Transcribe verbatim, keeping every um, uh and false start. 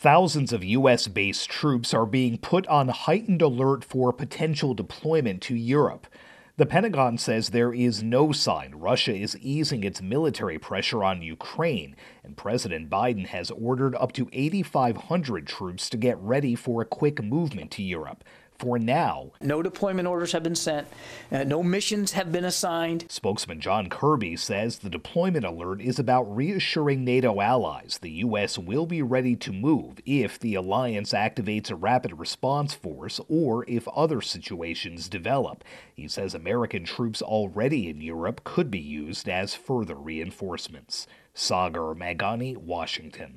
Thousands of U S-based troops are being put on heightened alert for potential deployment to Europe. The Pentagon says there is no sign Russia is easing its military pressure on Ukraine, and President Biden has ordered up to eighty-five hundred troops to get ready for a quick movement to Europe. For now, no deployment orders have been sent, uh, no missions have been assigned. Spokesman John Kirby says the deployment alert is about reassuring NATO allies the U S will be ready to move if the alliance activates a rapid response force or if other situations develop. He says American troops already in Europe could be used as further reinforcements. Sagar Meghani, Washington.